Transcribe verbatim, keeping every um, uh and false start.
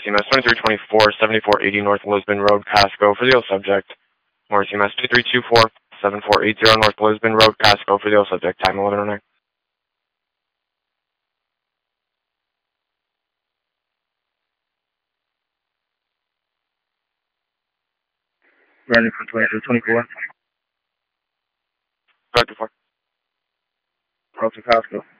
Morris U M S twenty-three twenty-four, seventy-four eighty North Lisbon Road, Casco, for the ill subject. Morris U M S two three two four, seven four eight zero North Lisbon Road, Casco, for the ill subject. Time eleven oh nine. Running for twenty-two twenty-four. Right before. Approaching Costco.